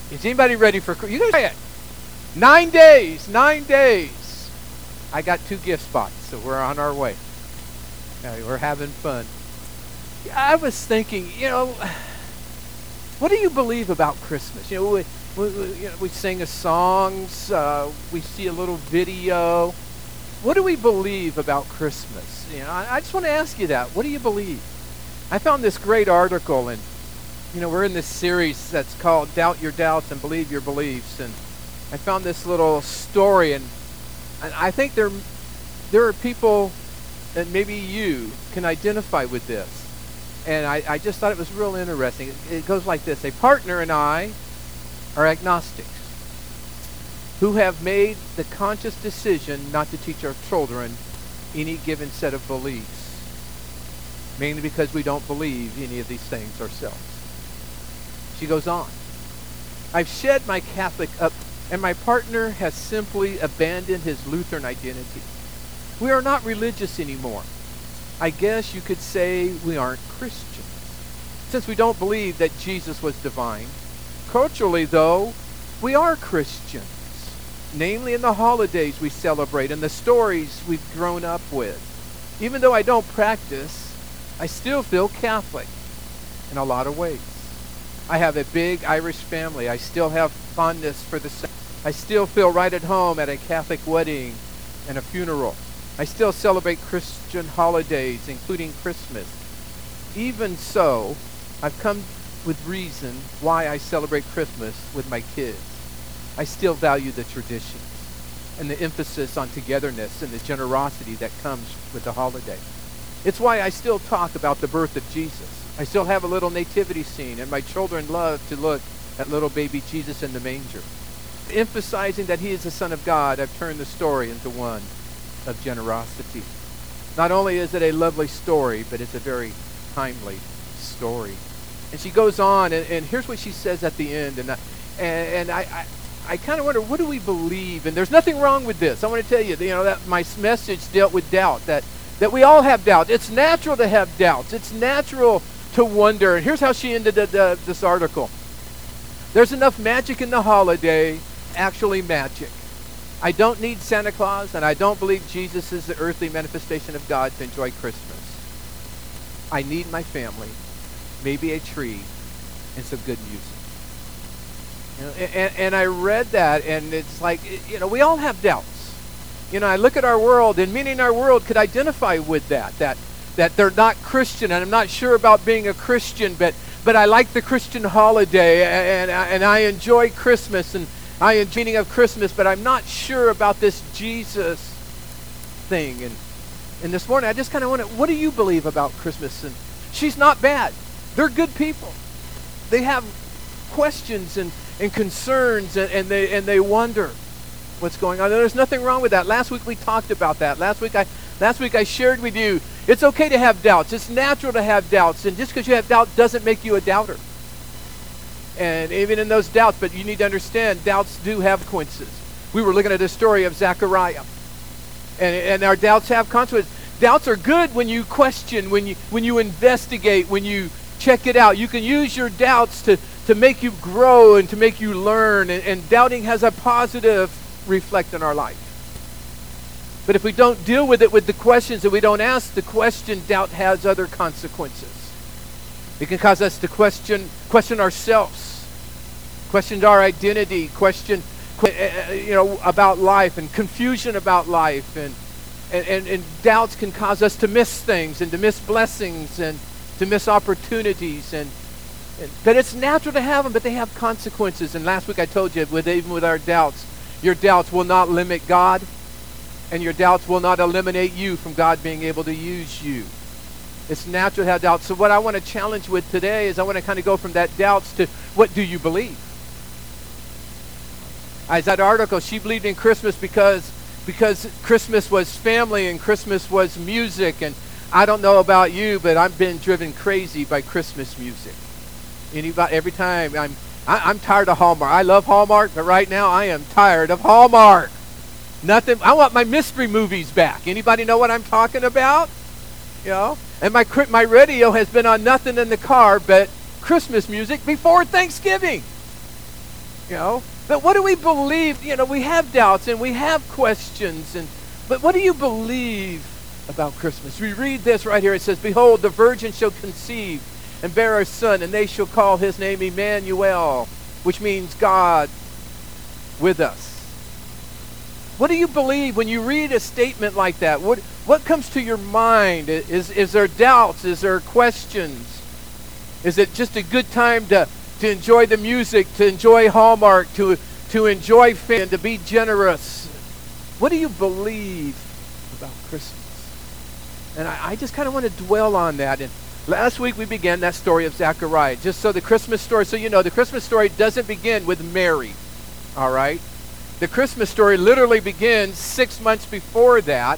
Is anybody ready for Christmas? You guys try it. 9 days, 9 days. I got 2 gift spots, so we're on our way. We're having fun. I was thinking, what do you believe about Christmas? We sing a songs, we see a little video. What do we believe about Christmas? I just want to ask you that. What do you believe? I found this great article, and we're in this series that's called Doubt Your Doubts and Believe Your Beliefs, and I found this little story, and I think there are people that maybe you can identify with this. And I just thought it was real interesting. It goes like this. A partner and I are agnostics who have made the conscious decision not to teach our children any given set of beliefs, mainly because we don't believe any of these things ourselves. She goes on. I've shed my Catholic up, and my partner has simply abandoned his Lutheran identity. We are not religious anymore. I guess you could say we aren't Christians, since we don't believe that Jesus was divine. Culturally, though, we are Christians, namely in the holidays we celebrate and the stories we've grown up with. Even though I don't practice, I still feel Catholic in a lot of ways. I have a big Irish family. I still have fondness for the saints. I still feel right at home at a Catholic wedding and a funeral. I still celebrate Christian holidays, including Christmas. Even so, I've come with reason why I celebrate Christmas with my kids. I still value the traditions and the emphasis on togetherness and the generosity that comes with the holiday. It's why I still talk about the birth of Jesus. I still have a little nativity scene, and my children love to look at little baby Jesus in the manger. Emphasizing that he is the Son of God, I've turned the story into one of generosity. Not only is it a lovely story, but it's a very timely story. And she goes on, and here's what she says at the end. And I kind of wonder, what do we believe? And there's nothing wrong with this. I want to tell you, that my message dealt with doubt, that we all have doubt. It's natural to have doubts. It's natural to wonder. And here's how she ended this article. There's enough magic in the holiday, actually magic. I don't need Santa Claus, and I don't believe Jesus is the earthly manifestation of God to enjoy Christmas. I need my family, maybe a tree, and some good music. And I read that, and it's like, we all have doubts. I look at our world, and many in our world could identify with that they're not Christian, and I'm not sure about being a Christian, but I like the Christian holiday, and I enjoy Christmas, and I am meaning of Christmas, but I'm not sure about this Jesus thing. And this morning, I just kind of wonder, what do you believe about Christmas? And she's not bad. They're good people. They have questions and concerns, and they wonder what's going on. There's nothing wrong with that. Last week we talked about that. Last week I shared with you, it's okay to have doubts. It's natural to have doubts. And just because you have doubt doesn't make you a doubter. And even in those doubts, but you need to understand, doubts do have consequences. We were looking at the story of Zechariah. And our doubts have consequences. Doubts are good when you question, when you investigate, when you check it out. You can use your doubts to make you grow and to make you learn. And doubting has a positive reflect in our life. But if we don't deal with it with the questions, and we don't ask the question, doubt has other consequences. It can cause us to question ourselves, question our identity, question about life, and confusion about life, and doubts can cause us to miss things and to miss blessings and to miss opportunities, but it's natural to have them, but they have consequences. And last week I told you, even with our doubts, your doubts will not limit God, and your doubts will not eliminate you from God being able to use you. It's natural to have doubts. So what I want to challenge with today is I want to kind of go from that doubts to, what do you believe? As that article, she believed in Christmas because Christmas was family and Christmas was music. And I don't know about you, but I've been driven crazy by Christmas music. Every time I'm tired of Hallmark. I love Hallmark, but right now I am tired of Hallmark. Nothing. I want my mystery movies back. Anybody know what I'm talking about? And my radio has been on nothing in the car but Christmas music before Thanksgiving. You know? But what do we believe? You know, we have doubts and we have questions. But what do you believe about Christmas? We read this right here. It says, "Behold, the virgin shall conceive and bear a son, and they shall call his name Emmanuel," which means God with us. What do you believe when you read a statement like that? What comes to your mind? Is there doubts? Is there questions? Is it just a good time to enjoy the music, to enjoy Hallmark, to enjoy fun, to be generous? What do you believe about Christmas? And I just kind of want to dwell on that. And last week we began that story of Zechariah. Just so the Christmas story, so you know, the Christmas story doesn't begin with Mary. All right? The Christmas story literally begins 6 months before that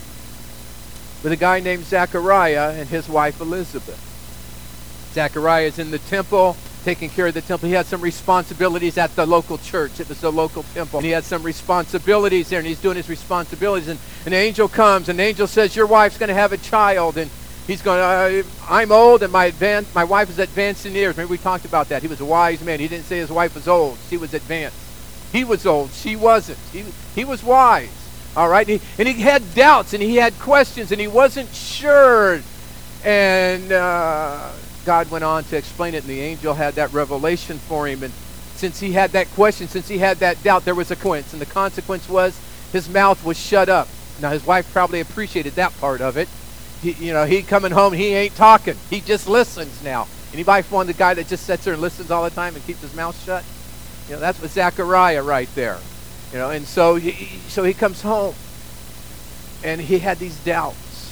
with a guy named Zechariah and his wife Elizabeth. Zechariah is in the temple, taking care of the temple. He had some responsibilities at the local church. It was the local temple. And he had some responsibilities there, and he's doing his responsibilities. And an angel comes, and the angel says, "Your wife's going to have a child." And he's going, "I'm old, and my wife is advanced in years." Maybe we talked about that. He was a wise man. He didn't say his wife was old. She was advanced. He was old. She wasn't. He was wise. All right? And he had doubts, and he had questions, and he wasn't sure. And God went on to explain it, and the angel had that revelation for him. And since he had that question, since he had that doubt, there was a consequence. And the consequence was his mouth was shut up. Now, his wife probably appreciated that part of it. He coming home, he ain't talking. He just listens now. Anybody want the guy that just sits there and listens all the time and keeps his mouth shut? You know, that's what Zechariah right there. You know, and so he comes home, and he had these doubts.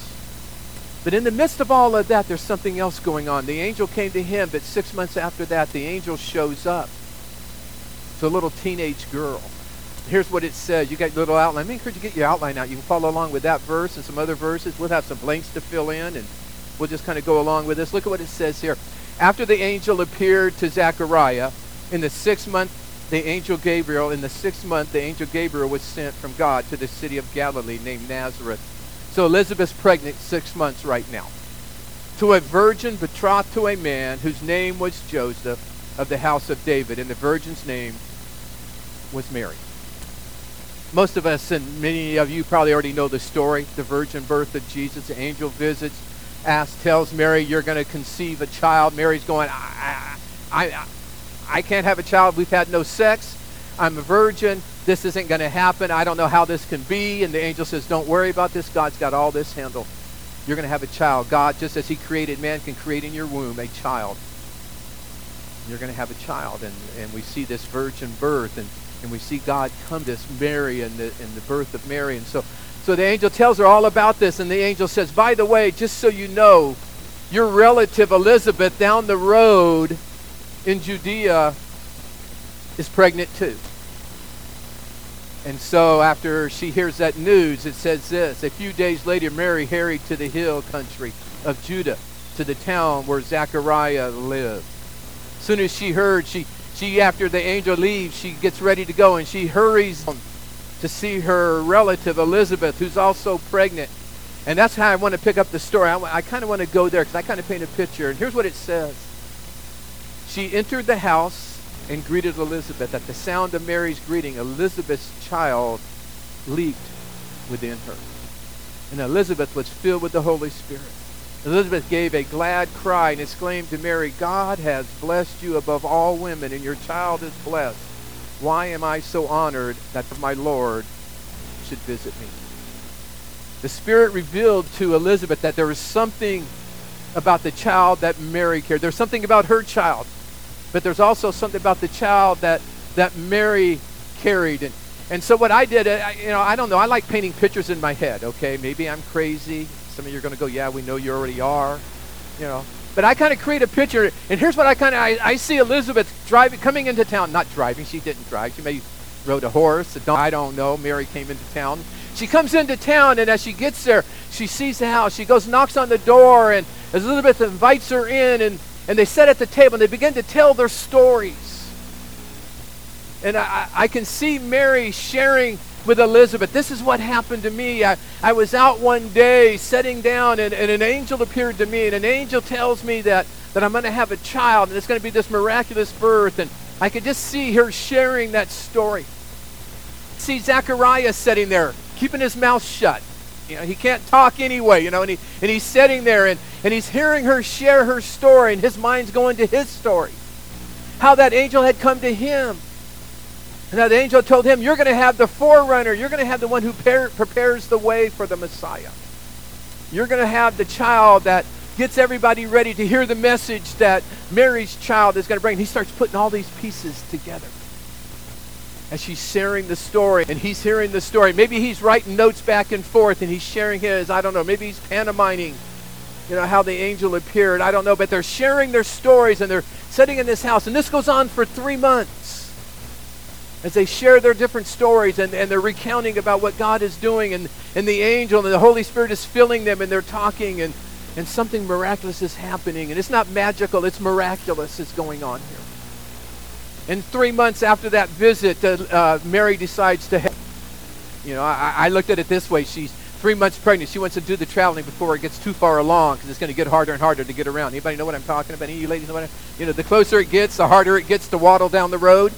But in the midst of all of that, there's something else going on. The angel came to him, but 6 months after that, the angel shows up. It's a little teenage girl. Here's what it says. You got your little outline. Let me encourage you to get your outline out. You can follow along with that verse and some other verses. We'll have some blanks to fill in, and we'll just kind of go along with this. Look at what it says here. After the angel appeared to Zechariah, in the 6th month, the angel Gabriel was sent from God to the city of Galilee named Nazareth. So Elizabeth's pregnant 6 months right now. To a virgin betrothed to a man whose name was Joseph of the house of David, and the virgin's name was Mary. Most of us, and many of you probably already know the story, the virgin birth of Jesus. The angel visits, tells Mary, "You're going to conceive a child." Mary's going, I can't have a child. We've had no sex. I'm a virgin. This isn't going to happen. I don't know how this can be. And the angel says, "Don't worry about this. God's got all this handled. You're going to have a child. God, just as he created man, can create in your womb a child. You're going to have a child." And we see this virgin birth, and we see God come to this Mary and the birth of Mary. And so the angel tells her all about this. And the angel says, "By the way, just so you know, your relative Elizabeth down the road in Judea is pregnant too." And so after she hears that news, it says this: "A few days later, Mary hurried to the hill country of Judah, to the town where Zechariah lived." As soon as she heard, she after the angel leaves, she gets ready to go, and she hurries to see her relative Elizabeth, who's also pregnant. And that's how I want to pick up the story. I kind of want to go there because I kind of paint a picture. And here's what it says. She entered the house and greeted Elizabeth. At the sound of Mary's greeting, Elizabeth's child leaped within her. And Elizabeth was filled with the Holy Spirit. Elizabeth gave a glad cry and exclaimed to Mary, "God has blessed you above all women, and your child is blessed. Why am I so honored that my Lord should visit me?" The Spirit revealed to Elizabeth that there was something about the child that Mary carried. There's something about her child. But there's also something about the child that Mary carried. And so what I did, I don't know. I like painting pictures in my head, okay? Maybe I'm crazy. Some of you are going to go, "Yeah, we know you already are." But I kind of create a picture. And here's what I see Elizabeth coming into town. Not driving. She didn't drive. She maybe rode a horse. I don't know. Mary came into town. She comes into town, and as she gets there, she sees the house. She goes, knocks on the door, and Elizabeth invites her in, and they sit at the table, and they begin to tell their stories. And I can see Mary sharing with Elizabeth, "This is what happened to me. I was out one day sitting down, and an angel appeared to me, and an angel tells me that I'm going to have a child, and it's going to be this miraculous birth. And I could just see her sharing that story. See Zechariah sitting there, keeping his mouth shut. He can't talk anyway, and he's sitting there and he's hearing her share her story, and his mind's going to his story. How that angel had come to him. And that angel told him, you're going to have the forerunner. You're going to have the one who prepares the way for the Messiah. You're going to have the child that gets everybody ready to hear the message that Mary's child is going to bring. And he starts putting all these pieces together as she's sharing the story, and he's hearing the story. Maybe he's writing notes back and forth, and he's sharing his, I don't know, maybe he's pantomiming, how the angel appeared. I don't know, but they're sharing their stories, and they're sitting in this house. And this goes on for 3 months as they share their different stories, and they're recounting about what God is doing, and the angel and the Holy Spirit is filling them, and they're talking, and something miraculous is happening. And it's not magical, it's miraculous is going on here. And 3 months after that visit, Mary decides to I looked at it this way. She's 3 months pregnant. She wants to do the traveling before it gets too far along, because it's going to get harder and harder to get around. Anybody know what I'm talking about? Any of you ladies know what the closer it gets, the harder it gets to waddle down the road.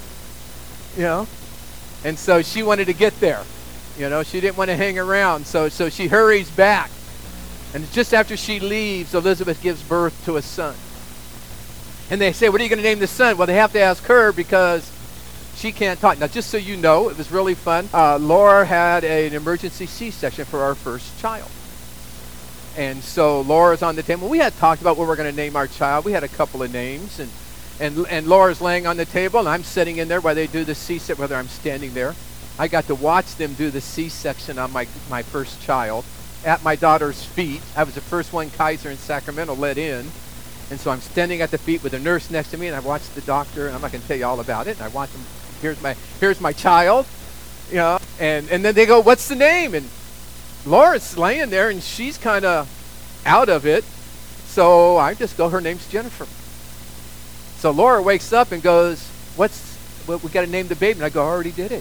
And so she wanted to get there. She didn't want to hang around. So she hurries back. And just after she leaves, Elizabeth gives birth to a son. And they say, what are you going to name the son? Well, they have to ask her because she can't talk. Now, just so you know, it was really fun. Laura had an emergency C-section for our first child. And so Laura's on the table. We had talked about what we're going to name our child. We had a couple of names. And Laura's laying on the table, and I'm sitting in there while they do the C-section, whether I'm standing there. I got to watch them do the C-section on my first child at my daughter's feet. I was the first one Kaiser in Sacramento let in. And so I'm standing at the feet with a nurse next to me, and I watched the doctor, and I'm not going to tell you all about it. And I watch him. Here's my child, and then they go, what's the name? And Laura's laying there, and she's kind of out of it. So I just go, her name's Jennifer. So Laura wakes up and goes, we got to name the baby. And I go, I already did it.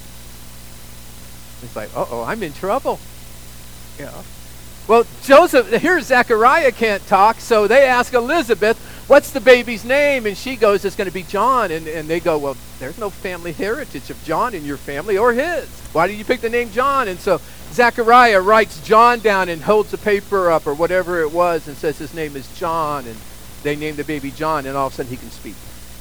It's like, I'm in trouble. Well, Zechariah can't talk, so they ask Elizabeth, what's the baby's name? And she goes, it's going to be John. And they go, well, there's no family heritage of John in your family or his. Why did you pick the name John? And so Zechariah writes John down and holds the paper up or whatever it was and says his name is John. And they name the baby John, and all of a sudden he can speak.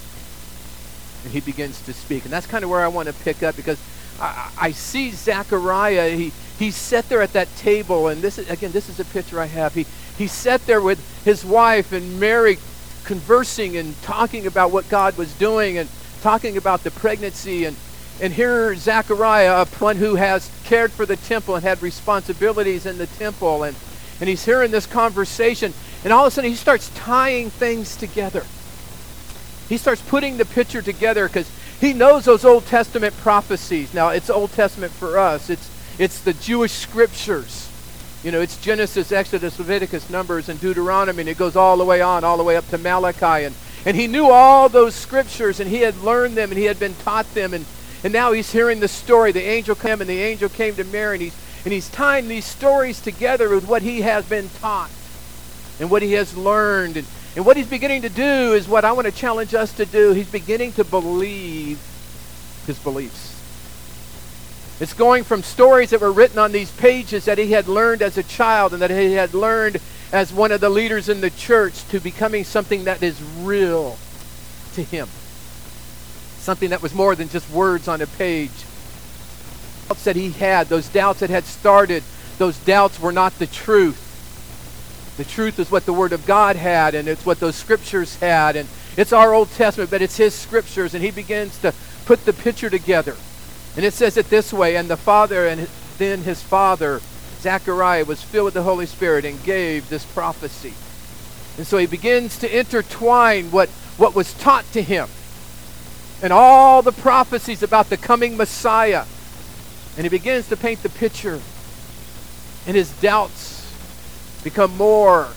And he begins to speak. And that's kind of where I want to pick up, because I see Zechariah. He sat there at that table, and this is a picture I have. He sat there with his wife and Mary, conversing and talking about what God was doing and talking about the pregnancy. And here Zechariah, one who has cared for the temple and had responsibilities in the temple, and he's hearing this conversation, and all of a sudden he starts tying things together. He starts putting the picture together because he knows those Old Testament prophecies. Now, it's Old Testament for us. It's the Jewish scriptures. It's Genesis, Exodus, Leviticus, Numbers, and Deuteronomy, and it goes all the way up to Malachi. And he knew all those scriptures, and he had learned them, and he had been taught them, and now he's hearing the story. The angel came, and the angel came to Mary, and he's tying these stories together with what he has been taught and what he has learned. And what he's beginning to do is what I want to challenge us to do. He's beginning to believe his beliefs. It's going from stories that were written on these pages that he had learned as a child and that he had learned as one of the leaders in the church to becoming something that is real to him. Something that was more than just words on a page. Doubts that he had, those doubts that had started, those doubts were not the truth. The truth is what the Word of God had, and it's what those scriptures had. And it's our Old Testament, but it's his scriptures. And he begins to put the picture together. And it says it this way, and the father, and then his father, Zechariah, was filled with the Holy Spirit and gave this prophecy. And so he begins to intertwine what was taught to him and all the prophecies about the coming Messiah. And he begins to paint the picture. And his doubts become more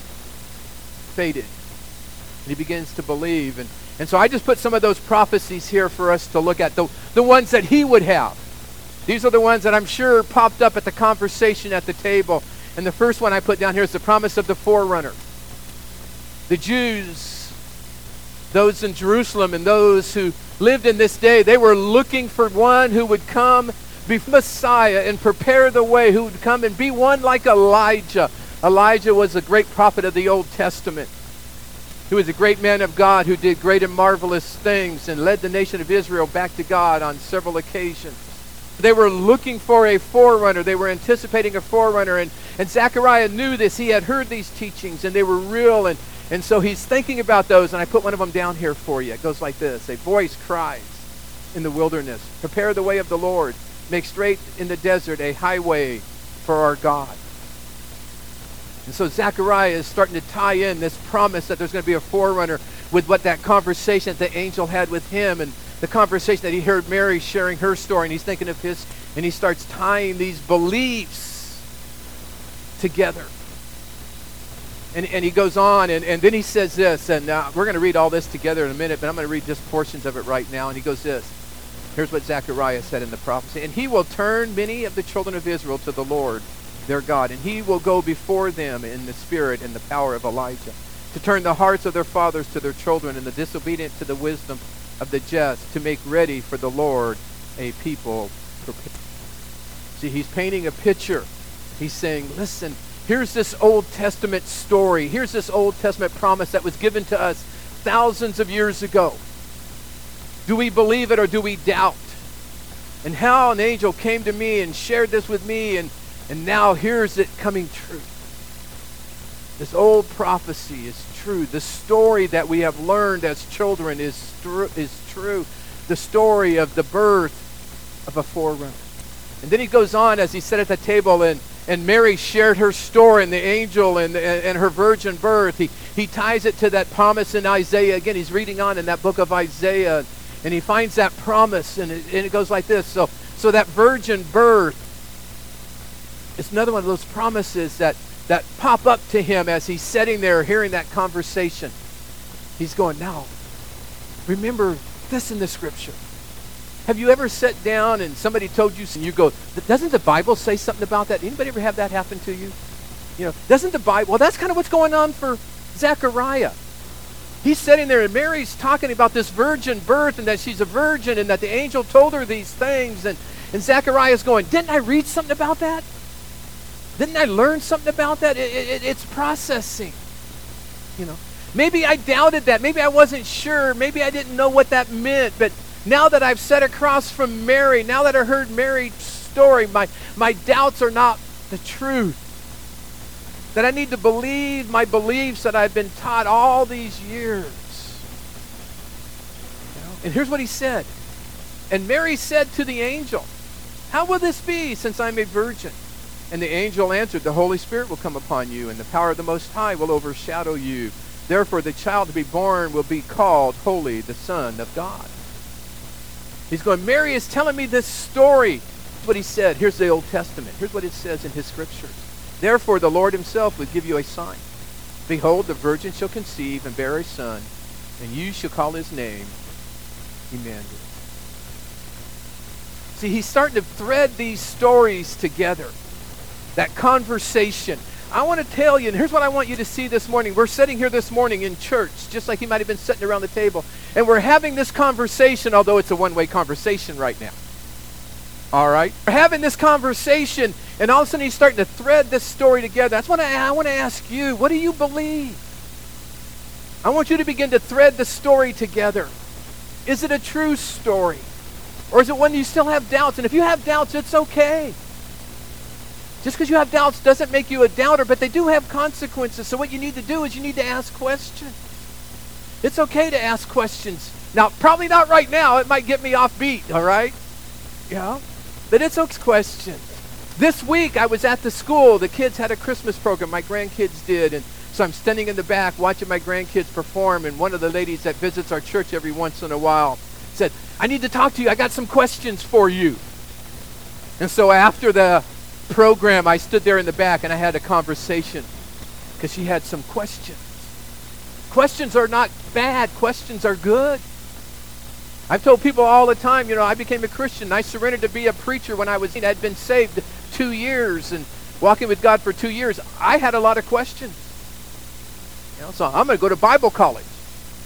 faded. And he begins to believe. And so I just put some of those prophecies here for us to look at. The ones that he would have. These are the ones that I'm sure popped up at the conversation at the table. And the first one I put down here is the promise of the forerunner. The Jews those in Jerusalem and those who lived in this day, they were looking for one who would come, be Messiah, and prepare the way, who would come and be one like Elijah. Elijah was a great prophet of the Old Testament. He was a great man of God who did great and marvelous things and led the nation of Israel back to God on several occasions. They were looking for a forerunner. They were anticipating a forerunner. And Zechariah knew this. He had heard these teachings, and they were real. And so he's thinking about those. And I put one of them down here for you. It goes like this. A voice cries in the wilderness, prepare the way of the Lord. Make straight in the desert a highway for our God. And so Zechariah is starting to tie in this promise that there's going to be a forerunner with what that conversation that the angel had with him, and the conversation that he heard Mary sharing her story, and he's thinking of his, and he starts tying these beliefs together. And he goes on, and then he says this, and we're going to read all this together in a minute, but I'm going to read just portions of it right now. And he goes this. Here's what Zechariah said in the prophecy. And he will turn many of the children of Israel to the Lord their God, and he will go before them in the spirit and the power of Elijah, to turn the hearts of their fathers to their children, and the disobedient to the wisdom of the just, to make ready for the Lord a people prepared. See, he's painting a picture. He's saying, listen, here's this Old Testament story. Here's this Old Testament promise that was given to us thousands of years ago. Do we believe it or do we doubt? And how an angel came to me and shared this with me, and now here's it coming true. This old prophecy is true. The story that we have learned as children is true. The story of the birth of a forerunner. And then he goes on, as he sat at the table, and Mary shared her story, and the angel and her virgin birth. He ties it to that promise in Isaiah. Again, he's reading on in that book of Isaiah, and he finds that promise, and it goes like this. So that virgin birth, it's another one of those promises that pop up to him as he's sitting there hearing that conversation. He's going, now, remember this in the scripture. Have you ever sat down and somebody told you, and you go, doesn't the Bible say something about that? Anybody ever have that happen to you? You know, doesn't the Bible? Well, that's kind of what's going on for Zechariah. He's sitting there, and Mary's talking about this virgin birth, and that she's a virgin, and that the angel told her these things, and Zechariah's going, didn't I read something about that? Didn't I learn something about that? It's processing. You know, maybe I doubted that. Maybe I wasn't sure. Maybe I didn't know what that meant. But now that I've sat across from Mary, now that I heard Mary's story, my doubts are not the truth. That I need to believe my beliefs that I've been taught all these years. You know? And here's what he said. And Mary said to the angel, how will this be, since I'm a virgin? And the angel answered, the Holy Spirit will come upon you, and the power of the Most High will overshadow you. Therefore, the child to be born will be called Holy, the Son of God. He's going, Mary is telling me this story. That's what he said. Here's the Old Testament. Here's what it says in his scriptures. Therefore, the Lord himself will give you a sign. Behold, the virgin shall conceive and bear a son, and you shall call his name Emmanuel. See, he's starting to thread these stories together. That conversation. I want to tell you, and here's what I want you to see this morning. We're sitting here this morning in church, just like he might have been sitting around the table, and we're having this conversation, although it's a one-way conversation right now. All right? We're having this conversation, and all of a sudden he's starting to thread this story together. That's what I want to ask you. What do you believe? I want you to begin to thread the story together. Is it a true story? Or is it one you still have doubts? And if you have doubts, it's okay. Just because you have doubts doesn't make you a doubter, but they do have consequences. So what you need to do is you need to ask questions. It's okay to ask questions. Now, probably not right now. It might get me off beat, all right? Yeah? But it's okay. Questions. This week, I was at the school. The kids had a Christmas program. My grandkids did. And so I'm standing in the back watching my grandkids perform. And one of the ladies that visits our church every once in a while said, I need to talk to you. I got some questions for you. And so after the program, I stood there in the back and I had a conversation because she had some questions. Questions are not bad. Questions are good. I've told people all the time, you know, I became a Christian. I surrendered to be a preacher when I'd been saved 2 years and walking with God for 2 years. I had a lot of questions. You know, so I'm going to go to Bible college.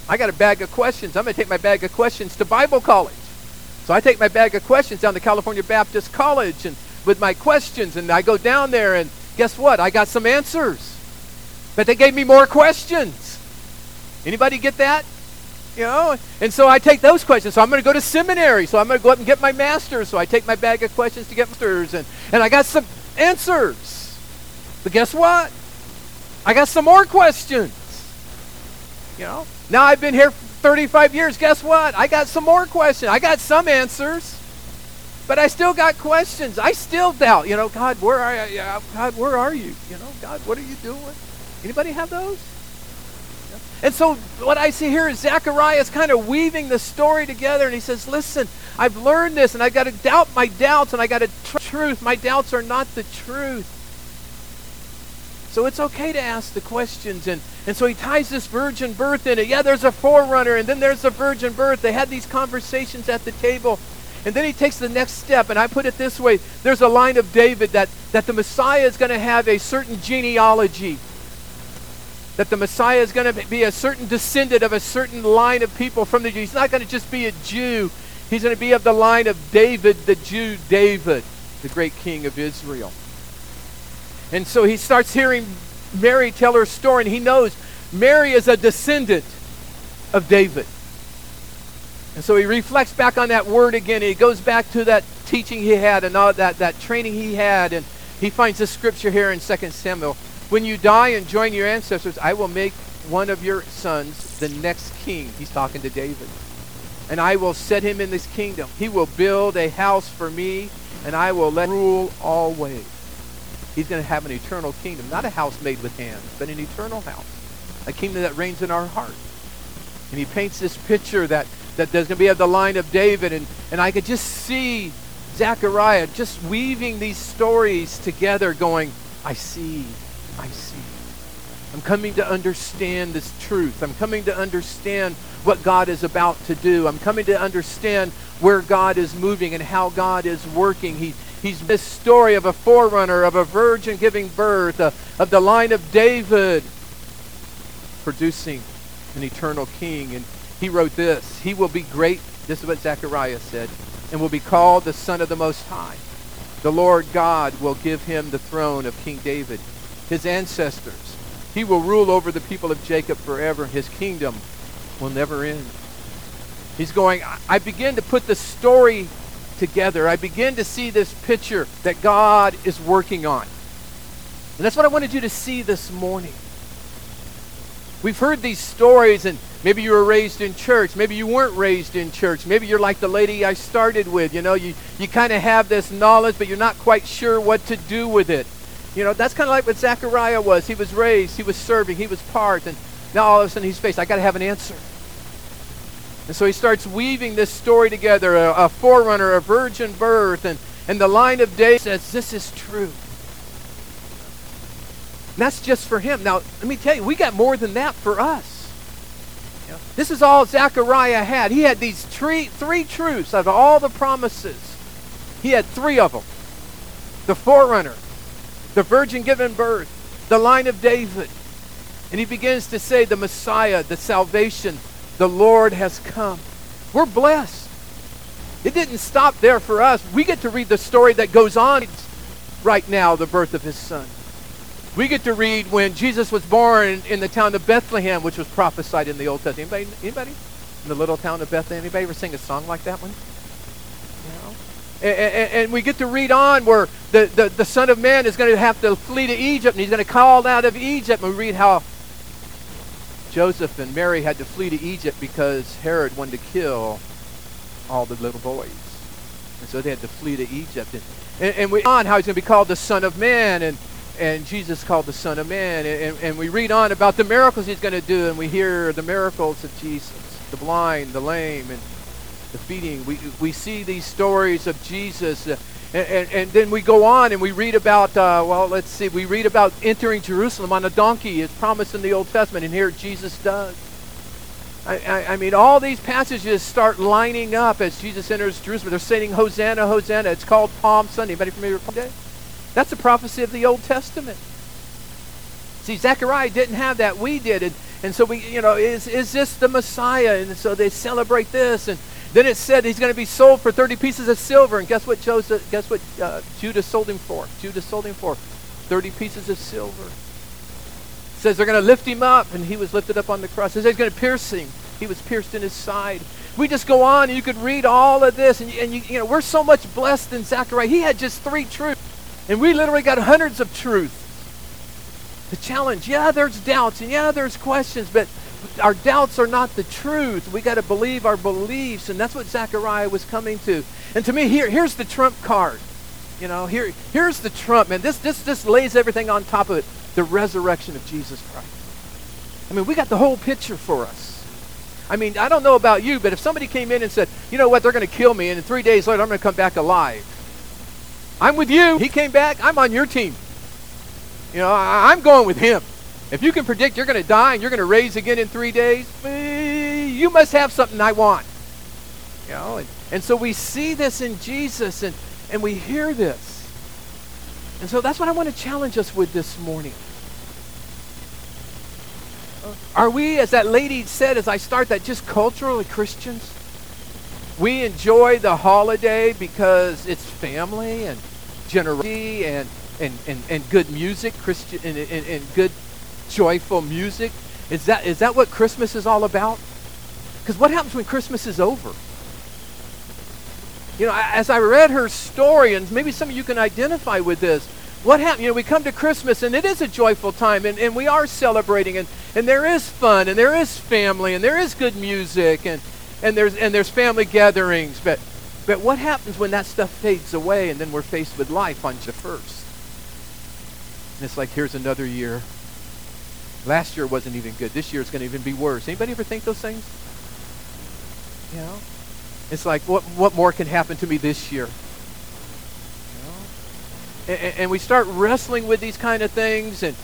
I got a bag of questions. I'm going to take my bag of questions to Bible college. So I take my bag of questions down to California Baptist College and with my questions, and I go down there, and guess what? I got some answers. But they gave me more questions. Anybody get that? You know? And so I take those questions. So I'm going to go to seminary. So I'm going to go up and get my master's. So I take my bag of questions to get master's, and I got some answers. But guess what? I got some more questions. You know? Now I've been here 35 years. Guess what? I got some more questions. I got some answers. But I still got questions. I still doubt. You know, God, where are you? God, where are you? You know, God, what are you doing? Anybody have those? Yeah. And so what I see here is Zechariah is kind of weaving the story together, and he says, listen, I've learned this, and I've got to doubt my doubts, and I got to truth. My doubts are not the truth. So it's okay to ask the questions. And so he ties this virgin birth in it. Yeah, there's a forerunner, and then there's a virgin birth. They had these conversations at the table. And then he takes the next step, and I put it this way. There's a line of David that the Messiah is going to have a certain genealogy. That the Messiah is going to be a certain descendant of a certain line of people from the Jews. He's not going to just be a Jew. He's going to be of the line of David, the Jew David, the great king of Israel. And so he starts hearing Mary tell her story, and he knows Mary is a descendant of David. And so he reflects back on that word again, and he goes back to that teaching he had and all that training he had, and he finds this scripture here in 2 Samuel. When you die and join your ancestors, I will make one of your sons the next king. He's talking to David. And I will set him in this kingdom. He will build a house for me, and I will let him rule always. He's going to have an eternal kingdom. Not a house made with hands, but an eternal house. A kingdom that reigns in our heart. And he paints this picture that there's going to be of the line of David. And I could just see Zechariah just weaving these stories together going, I see. I'm coming to understand this truth. I'm coming to understand what God is about to do. I'm coming to understand where God is moving and how God is working. He's this story of a forerunner, of a virgin giving birth, of the line of David producing an eternal king. And he wrote this, he will be great, this is what Zechariah said, and will be called the Son of the Most High. The Lord God will give him the throne of King David, his ancestors. He will rule over the people of Jacob forever. His kingdom will never end. He's going, I begin to put the story together. I begin to see this picture that God is working on. And that's what I wanted you to see this morning. We've heard these stories, and maybe you were raised in church. Maybe you weren't raised in church. Maybe you're like the lady I started with. You know, you kind of have this knowledge, but you're not quite sure what to do with it. You know, that's kind of like what Zechariah was. He was raised, he was serving, he was part, and now all of a sudden he's faced, I got to have an answer. And so he starts weaving this story together, a forerunner, a virgin birth, and the line of David says, this is true. And that's just for him. Now, let me tell you, we got more than that for us. You know, this is all Zechariah had. He had these three truths out of all the promises. He had three of them. The forerunner, the virgin given birth, the line of David. And he begins to say the Messiah, the salvation, the Lord has come. We're blessed. It didn't stop there for us. We get to read the story that goes on right now, the birth of his son. We get to read when Jesus was born in the town of Bethlehem, which was prophesied in the Old Testament. Anybody? In the little town of Bethlehem? Anybody ever sing a song like that one? And we get to read on where the Son of Man is going to have to flee to Egypt, and he's going to call out of Egypt. And we read how Joseph and Mary had to flee to Egypt because Herod wanted to kill all the little boys. And so they had to flee to Egypt. And we read on how he's going to be called the Son of Man, and Jesus called the Son of Man. And we read on about the miracles he's going to do, and we hear the miracles of Jesus, the blind, the lame, and the feeding. We see these stories of Jesus, and then we go on and we read about, we read about entering Jerusalem on a donkey. It's promised in the Old Testament, and here Jesus does. I mean, all these passages start lining up as Jesus enters Jerusalem. They're saying, Hosanna, Hosanna. It's called Palm Sunday. Anybody familiar with Palm Day? That's a prophecy of the Old Testament. See, Zechariah didn't have that. We did. And so is this the Messiah? And so they celebrate this. And then it said he's going to be sold for 30 pieces of silver. And guess what Judas sold him for? Judas sold him for 30 pieces of silver. It says they're going to lift him up, and he was lifted up on the cross. It says he's going to pierce him. He was pierced in his side. We just go on, and you could read all of this. And we're so much blessed in Zechariah. He had just 3 truths. And we literally got hundreds of truths. The challenge, there's doubts, and there's questions, but our doubts are not the truth. We got to believe our beliefs, and that's what Zechariah was coming to. And to me, here's the trump card. Here's the trump, man. This lays everything on top of it. The resurrection of Jesus Christ. I mean, we got the whole picture for us. I mean, I don't know about you, but if somebody came in and said, you know what, they're going to kill me, and 3 days later I'm going to come back alive. I'm with you. He came back. I'm on your team. I'm going with him. If you can predict you're going to die and you're going to raise again in 3 days, you must have something I want. And so we see this in Jesus, and we hear this. And so that's what I want to challenge us with this morning. Are we, as that lady said as I start that, just culturally Christians? We enjoy the holiday because it's family and generosity and good music, Christian and good joyful music. Is that what Christmas is all about? Because what happens when Christmas is over? As I read her story, and maybe some of you can identify with this, what happened? We come to Christmas, and it is a joyful time, and we are celebrating, and there is fun, and there is family, and there is good music, and there's family gatherings. But what happens when that stuff fades away, and then we're faced with life on the 1st? And it's like, here's another year. Last year wasn't even good. This year is going to even be worse. Anybody ever think those things? It's like, what more can happen to me this year? And we start wrestling with these kind of things, and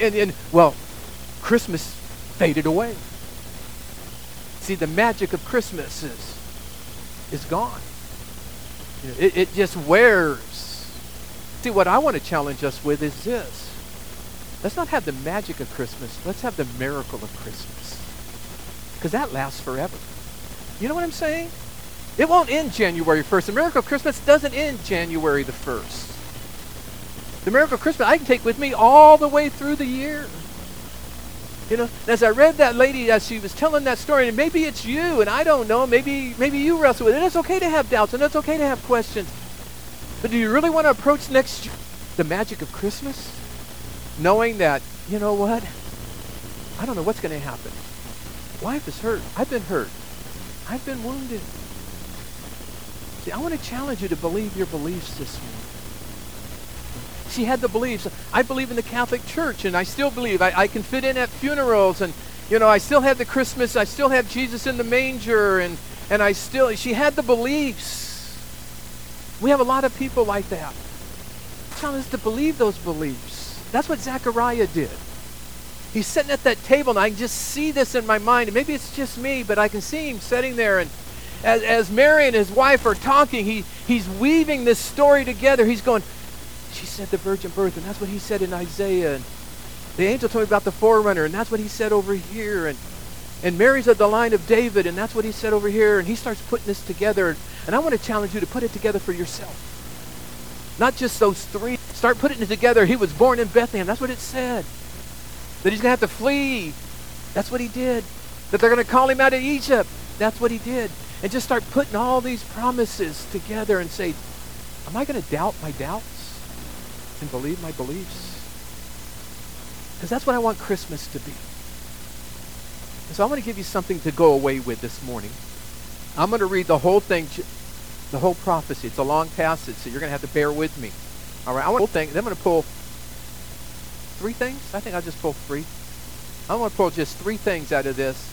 Christmas faded away. See, the magic of Christmas is gone. It just wears. See, what I want to challenge us with is this. Let's not have the magic of Christmas. Let's have the miracle of Christmas. Because that lasts forever. You know what I'm saying? It won't end January 1st. The miracle of Christmas doesn't end January the 1st. The miracle of Christmas I can take with me all the way through the year. As I read that lady as she was telling that story, and maybe it's you, and I don't know, maybe you wrestle with it. And it's okay to have doubts, and it's okay to have questions. But do you really want to approach next year the magic of Christmas? Knowing that, you know what? I don't know what's going to happen. Life is hurt. I've been hurt. I've been wounded. See, I want to challenge you to believe your beliefs this morning. She had the beliefs. I believe in the Catholic Church, and I still believe. I can fit in at funerals, and I still have the Christmas. I still have Jesus in the manger, and she had the beliefs. We have a lot of people like that. Challenge us to believe those beliefs. That's what Zechariah did. He's sitting at that table, and I can just see this in my mind. And maybe it's just me, but I can see him sitting there, and as Mary and his wife are talking, he's weaving this story together. He's going, she said the virgin birth, and that's what he said in Isaiah. And the angel told me about the forerunner, and that's what he said over here. And Mary's of the line of David, and that's what he said over here. And he starts putting this together. And I want to challenge you to put it together for yourself. Not just those 3. Start putting it together. He was born in Bethlehem. That's what it said. That he's going to have to flee. That's what he did. That they're going to call him out of Egypt. That's what he did. And just start putting all these promises together and say, am I going to doubt my doubts and believe my beliefs? Because that's what I want Christmas to be. And so I want to give you something to go away with this morning. I'm going to read the whole thing, the whole prophecy. It's a long passage, so you're going to have to bear with me. All right, I want the whole thing. Then I'm going to pull 3 things. I think I'll just pull 3. I want to pull just 3 things out of this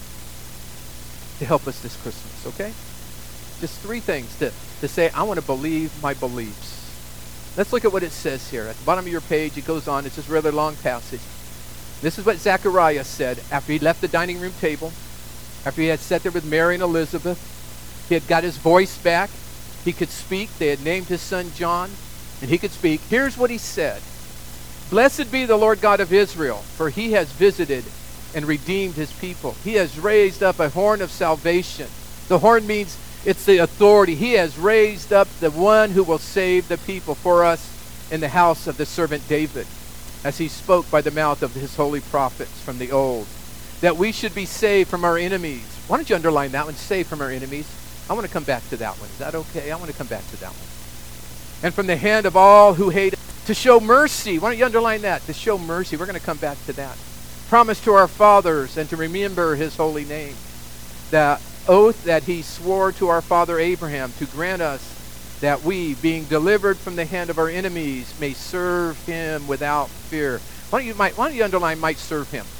to help us this Christmas, okay? Just 3 things to say, I want to believe my beliefs. Let's look at what it says here. At the bottom of your page, it goes on. It's this rather long passage. This is what Zechariah said after he left the dining room table, after he had sat there with Mary and Elizabeth. He had got his voice back. He could speak. They had named his son John, and he could speak. Here's what he said. Blessed be the Lord God of Israel, for he has visited and redeemed his people. He has raised up a horn of salvation. The horn means it's the authority. He has raised up the one who will save the people for us in the house of the servant David, as he spoke by the mouth of his holy prophets from the old, that we should be saved from our enemies. Why don't you underline that one, saved from our enemies? I want to come back to that one. Is that okay? I want to come back to that one. And from the hand of all who hate us, to show mercy. Why don't you underline that? To show mercy. We're going to come back to that. Promise to our fathers and to remember his holy name. The oath that he swore to our father Abraham to grant us that we, being delivered from the hand of our enemies, may serve him without fear. Why don't you underline might serve him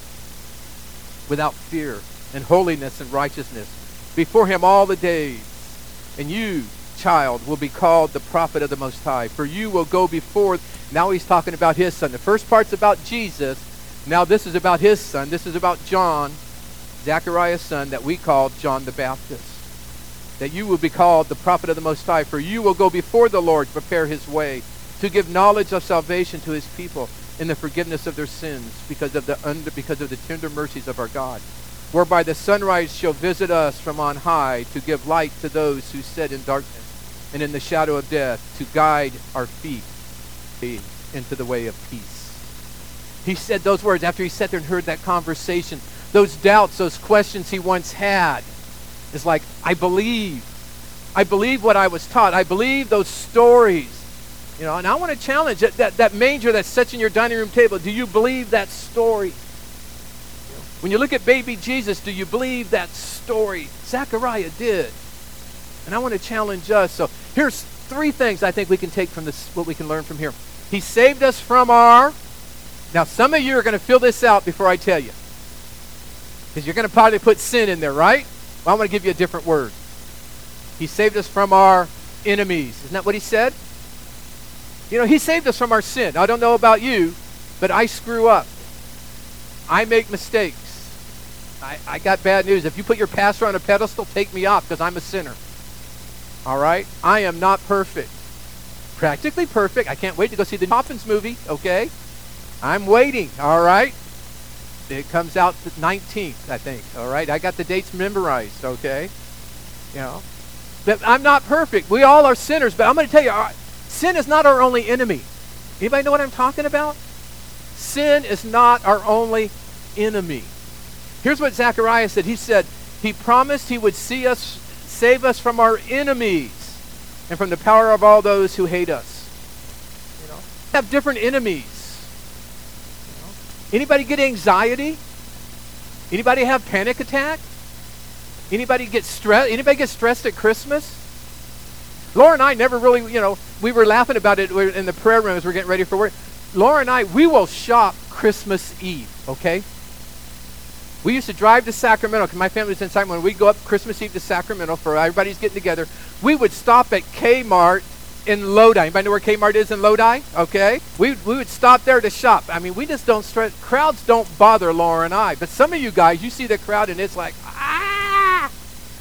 without fear and holiness and righteousness before him all the days. And you, child, will be called the prophet of the Most High, for you will go before. Now he's talking about his son. The first part's about Jesus. Now this is about his son. This is about John, Zechariah's son, that we call John the Baptist. That you will be called the prophet of the Most High, for you will go before the Lord to prepare his way, to give knowledge of salvation to his people in the forgiveness of their sins, because of the tender mercies of our God, whereby the sunrise shall visit us from on high, to give light to those who sit in darkness and in the shadow of death, to guide our feet into the way of peace. He said those words after he sat there and heard that conversation. Those doubts, those questions he once had. It's like, I believe what I was taught. I believe those stories. You know, and I want to challenge that manger that sits in your dining room table. Do you believe that story? When you look at baby Jesus, do you believe that story? Zechariah did. And I want to challenge us. So here's 3 things I think we can take from this, what we can learn from here. He saved us from our... Now, some of you are going to fill this out before I tell you, because you're going to probably put sin in there, right? Well, I'm going to give you a different word. He saved us from our enemies. Isn't that what he said? You know, he saved us from our sin. I don't know about you, but I screw up. I make mistakes. I got bad news. If you put your pastor on a pedestal, take me off, because I'm a sinner. All right? I am not perfect. Practically perfect. I can't wait to go see the Poppins movie, okay? I'm waiting, all right? It comes out the 19th, I think, all right? I got the dates memorized, okay? You know, but I'm not perfect. We all are sinners, but I'm going to tell you, sin is not our only enemy. Anybody know what I'm talking about? Sin is not our only enemy. Here's what Zechariah said. He said, he promised he would save us from our enemies and from the power of all those who hate us. You know, we have different enemies. Anybody get anxiety? Anybody have panic attack? Anybody get stressed? Anybody get stressed at Christmas? Laura and I never really, you know, we were laughing about it in the prayer room as we're getting ready for work. Laura and I, we will shop Christmas Eve, okay? We used to drive to Sacramento, because my family was in Sacramento. We'd go up Christmas Eve to Sacramento for everybody's getting together. We would stop at Kmart in Lodi. Anybody know where Kmart is in Lodi? Okay. We would stop there to shop. I mean, we just don't stress. Crowds don't bother Laura and I. But some of you guys, you see the crowd and it's like, ah!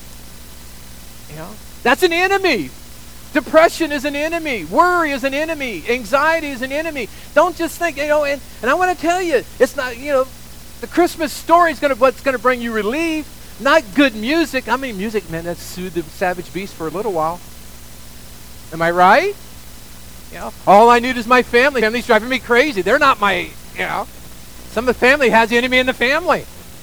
You know? That's an enemy. Depression is an enemy. Worry is an enemy. Anxiety is an enemy. Don't just think, you know, and I want to tell you, it's not, you know, the Christmas story is what's going to bring you relief, not good music. I mean, music, man, that soothed the savage beast for a little while. Am I right? You know, all I need is my family. Family's driving me crazy. They're not my, you know. Some of the family has the enemy in the family.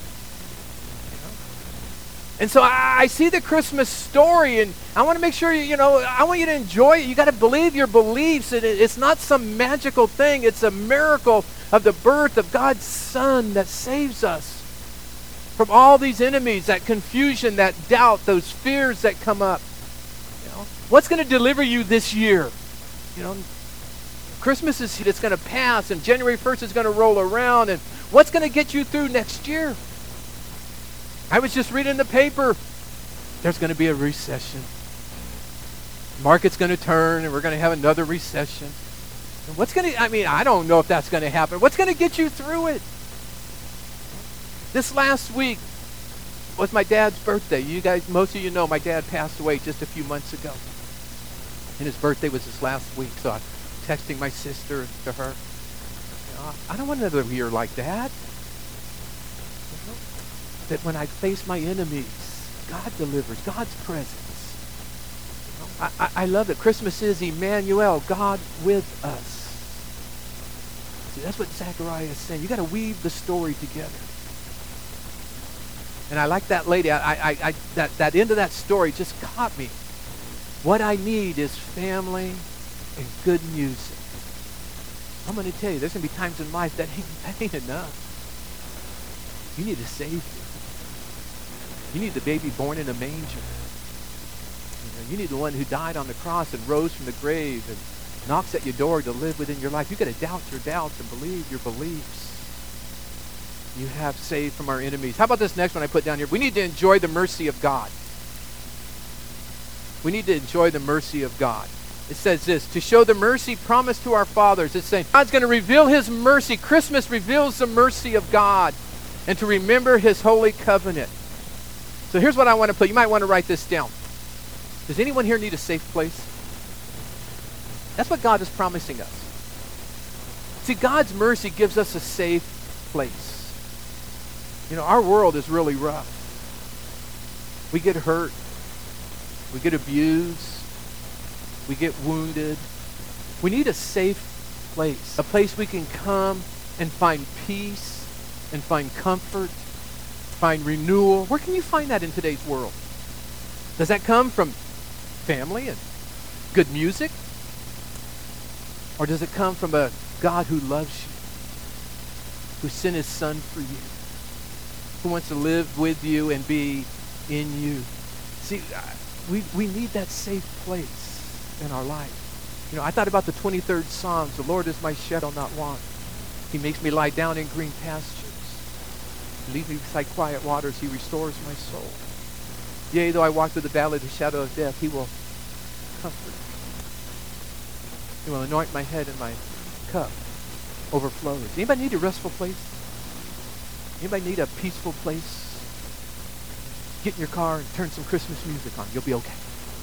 You know? And so I see the Christmas story, and I want to make sure, you know, I want you to enjoy it. You got to believe your beliefs. It's not some magical thing. It's a miracle of the birth of God's Son that saves us from all these enemies, that confusion, that doubt, those fears that come up. What's going to deliver you this year? You know, Christmas is it's going to pass, and January 1st is going to roll around, and what's going to get you through next year? I was just reading the paper. There's going to be a recession. The market's going to turn, and we're going to have another recession. And what's going to, I mean, I don't know if that's going to happen. What's going to get you through it? This last week was my dad's birthday. You guys, most of you know my dad passed away just a few months ago. And his birthday was this last week, so I'm texting my sister to her. You know, I don't want another year like that. That when I face my enemies, God delivers, God's presence. I love it. Christmas is Emmanuel, God with us. See, that's what Zechariah is saying. You got to weave the story together. And I like that lady. That end of that story just caught me. What I need is family and good music. I'm going to tell you, there's going to be times in life that ain't enough. You need a Savior. You need the baby born in a manger. You need the one who died on the cross and rose from the grave and knocks at your door to live within your life. You've got to doubt your doubts and believe your beliefs. You have saved from our enemies. How about this next one I put down here? We need to enjoy the mercy of God. We need to enjoy the mercy of God. It says this, to show the mercy promised to our fathers. It's saying God's going to reveal his mercy. Christmas reveals the mercy of God. And to remember his holy covenant. So here's what I want to put. You might want to write this down. Does anyone here need a safe place? That's what God is promising us. See, God's mercy gives us a safe place. You know, our world is really rough. We get hurt. We get abused. We get wounded. We need a safe place. A place we can come and find peace and find comfort, find renewal. Where can you find that in today's world? Does that come from family and good music? Or does it come from a God who loves you, who sent his son for you, who wants to live with you and be in you? See, we need that safe place in our life. You know, I thought about the 23rd Psalm. The Lord is my shepherd, I shall not want. He makes me lie down in green pastures. He leads me beside quiet waters. He restores my soul. Yea, though I walk through the valley of the shadow of death, he will comfort me. He will anoint my head and my cup overflows. Anybody need a restful place? Anybody need a peaceful place? Get in your car and turn some Christmas music on. You'll be okay.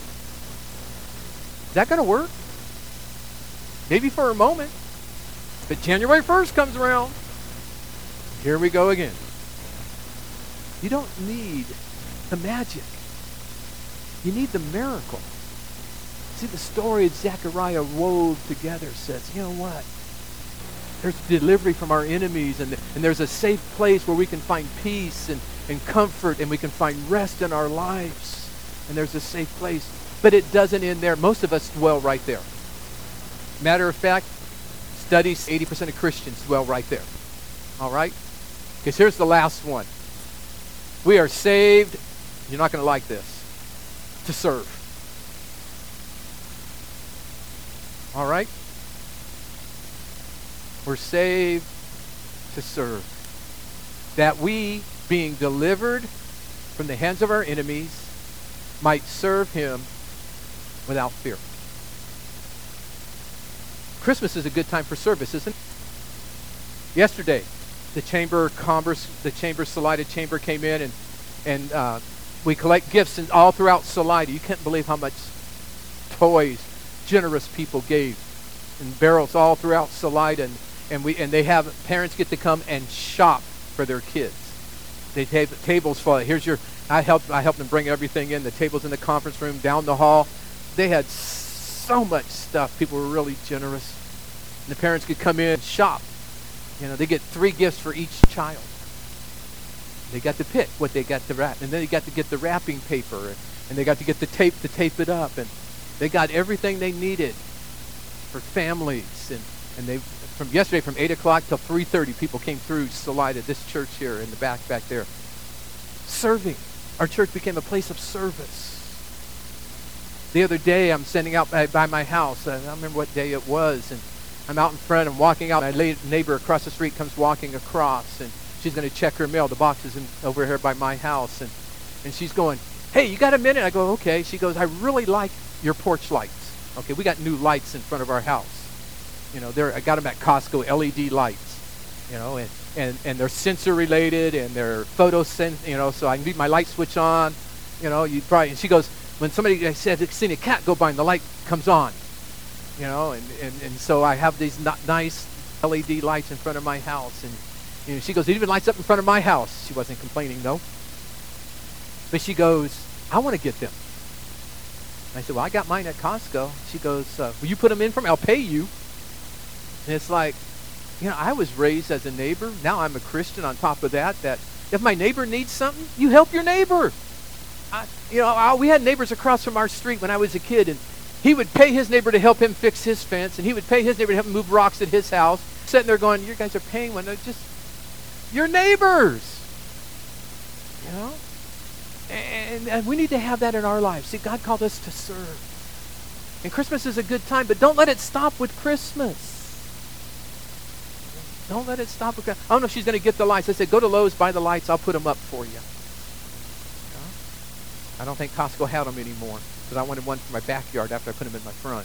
Is that going to work? Maybe for a moment. But January 1st comes around. Here we go again. You don't need the magic. You need the miracle. See, the story of Zechariah wove together says, you know what? There's delivery from our enemies, and there's a safe place where we can find peace and comfort, and we can find rest in our lives. And there's a safe place. But it doesn't end there. Most of us dwell right there. Matter of fact, studies, 80% of Christians dwell right there. All right? Because here's the last one. We are saved, you're not going to like this, to serve. All right? We're saved to serve. That we, being delivered from the hands of our enemies, might serve him without fear. Christmas is a good time for service, isn't it? Yesterday, the Chamber of Commerce, the Chamber Salida Chamber came in, and we collect gifts all throughout Salida. You can't believe how much toys generous people gave, and barrels all throughout Salida, and they have parents get to come and shop for their kids. They have tables full. Here's your. I helped them bring everything in. The tables in the conference room, down the hall. They had so much stuff. People were really generous. And the parents could come in and shop. You know, they get 3 gifts for each child. They got to pick what they got to wrap. And then they got to get the wrapping paper. And they got to get the tape to tape it up. And they got everything they needed for families. And they, from yesterday, from 8 o'clock till 3:30, people came through Salida, this church here in the back there. Serving. Our church became a place of service. The other day, I'm standing out by my house. I don't remember what day it was. And I'm out in front. I'm walking out. My neighbor across the street comes walking across. And she's going to check her mail. The box is over here by my house. And she's going, hey, you got a minute? I go, okay. She goes, I really like your porch lights. Okay, we got new lights in front of our house. You know, I got them at Costco, LED lights. You know, and they're sensor related and they're you know, so I can leave my light switch on. You know, you probably, and she goes, when somebody said, seen a cat go by and the light comes on. You know, and so I have these nice LED lights in front of my house. She goes, it even lights up in front of my house. She wasn't complaining, though. But she goes, I want to get them. And I said, well, I got mine at Costco. She goes, will you put them in for me? I'll pay you. And it's like, I was raised as a neighbor. Now I'm a Christian on top of that if my neighbor needs something, you help your neighbor. We had neighbors across from our street when I was a kid, and he would pay his neighbor to help him fix his fence, and he would pay his neighbor to help him move rocks at his house. Sitting there going, you guys are paying one. Just your neighbors. And we need to have that in our lives. See, God called us to serve. And Christmas is a good time, but don't let it stop with Christmas. Don't let it stop with Christmas. I don't know if she's going to get the lights. I said, go to Lowe's, buy the lights. I'll put them up for you. I don't think Costco had them anymore, because I wanted one for my backyard after I put them in my front.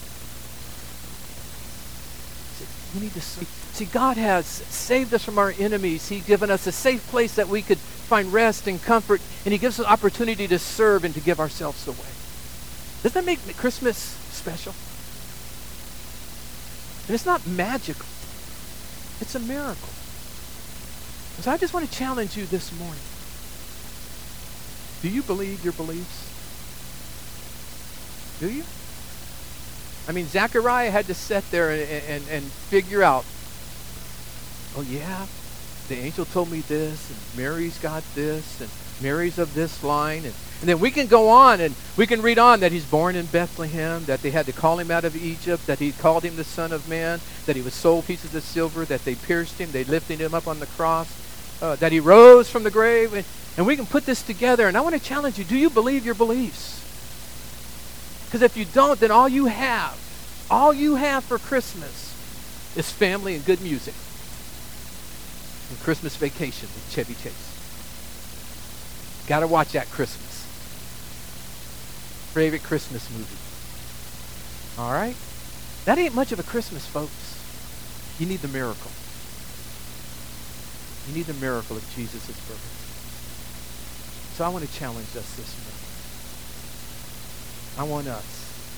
We need to see, God has saved us from our enemies. He's given us a safe place that we could find rest and comfort, and he gives us opportunity to serve and to give ourselves away. Doesn't that make Christmas special? And it's not magical. It's a miracle. So I just want to challenge you this morning. Do you believe your beliefs? Do you? I mean, Zechariah had to sit there and figure out, oh yeah, the angel told me this, and Mary's got this, and Mary's of this line, and then we can go on and we can read on that he's born in Bethlehem, that they had to call him out of Egypt, that he called him the Son of Man, that he was sold pieces of silver, that they pierced him, they lifted him up on the cross, that he rose from the grave, and we can put this together. And I want to challenge you, do you believe your beliefs? Because if you don't, then all you have for Christmas is family and good music. And Christmas Vacation with Chevy Chase. Got to watch that Christmas. Favorite Christmas movie. All right? That ain't much of a Christmas, folks. You need the miracle. You need the miracle of Jesus' birth. So I want to challenge us this morning. I want us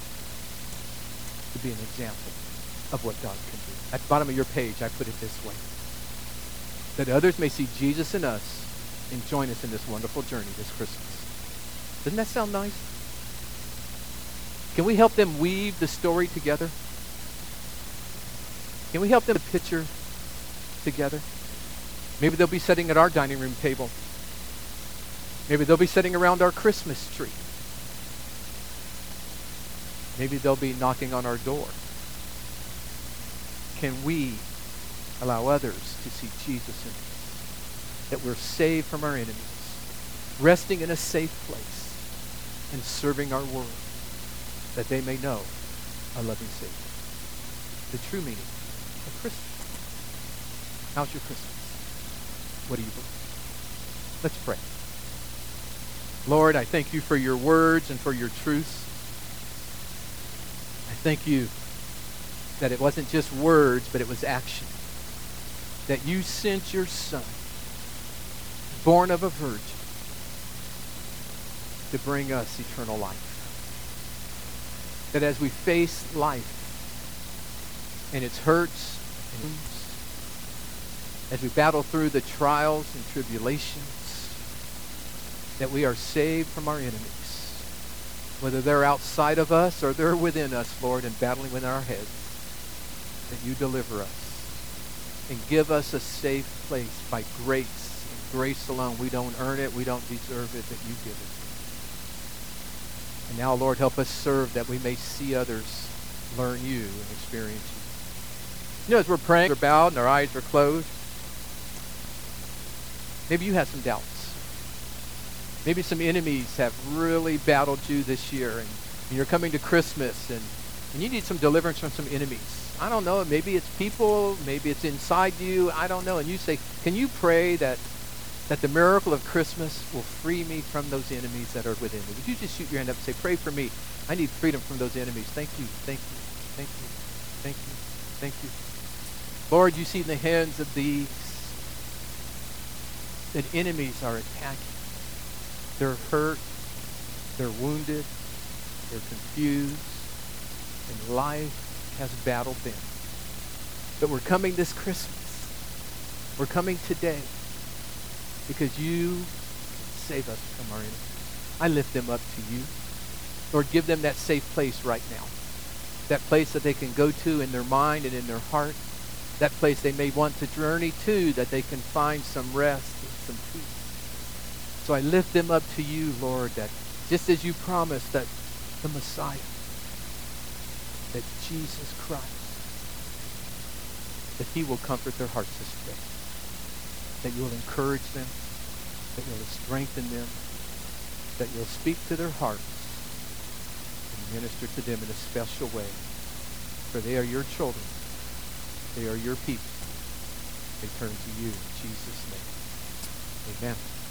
to be an example of what God can do. At the bottom of your page, I put it this way. That others may see Jesus in us and join us in this wonderful journey this Christmas. Doesn't that sound nice? Can we help them weave the story together? Can we help them picture together? Maybe they'll be sitting at our dining room table. Maybe they'll be sitting around our Christmas tree. Maybe they'll be knocking on our door. Can we allow others to see Jesus in us? That we're saved from our enemies, resting in a safe place, and serving our world, that they may know our loving Savior. The true meaning of Christmas. How's your Christmas? What do you believe? Let's pray. Lord, I thank you for your words and for your truths. I thank you that it wasn't just words, but it was action. That you sent your Son, born of a virgin, to bring us eternal life. That as we face life and its hurts and wounds, as we battle through the trials and tribulations, that we are saved from our enemies, whether they're outside of us or they're within us, Lord, and battling within our heads, that you deliver us and give us a safe place by grace and grace alone. We don't earn it, we don't deserve it, but you give it. And now, Lord, help us serve that we may see others learn you and experience you. As we're praying, we're bowed and our eyes are closed. Maybe you have some doubts. Maybe some enemies have really battled you this year, and you're coming to Christmas, and you need some deliverance from some enemies. I don't know, maybe it's people, maybe it's inside you, I don't know. And you say, can you pray that the miracle of Christmas will free me from those enemies that are within me? Would you just shoot your hand up and say, pray for me. I need freedom from those enemies. Thank you, thank you, thank you, thank you, thank you. Lord, you see in the hands of these that enemies are attacking. They're hurt, they're wounded, they're confused, and life has battled them. But we're coming this Christmas We're coming today because you save us from our enemies. I lift them up to you. Lord, give them that safe place right now. That place that they can go to in their mind and in their heart. That place they may want to journey to, that they can find some rest and some peace. So I lift them up to you, Lord, that just as you promised that the Messiah, that Jesus Christ, that he will comfort their hearts this day. That you will encourage them, that you will strengthen them, that you'll speak to their hearts and minister to them in a special way. For they are your children. They are your people. They turn to you in Jesus' name. Amen.